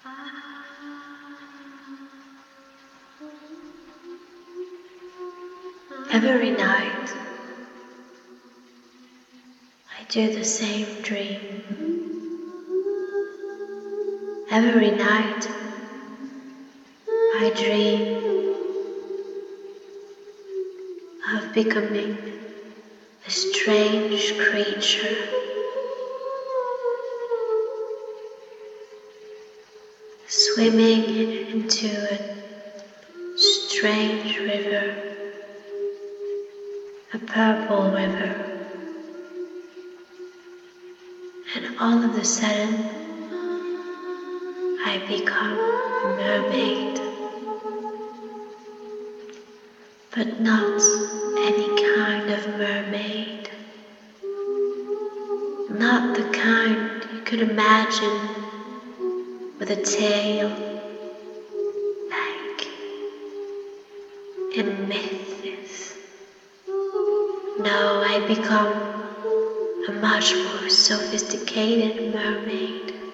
Every night I do the same dream. Every night I dream of becoming a strange creature, swimming into a strange river, a purple river, and all of a sudden I become a mermaid, but not any kind of mermaid, not the kind you could imagine with a tail like in myths. No, I become a much more sophisticated mermaid.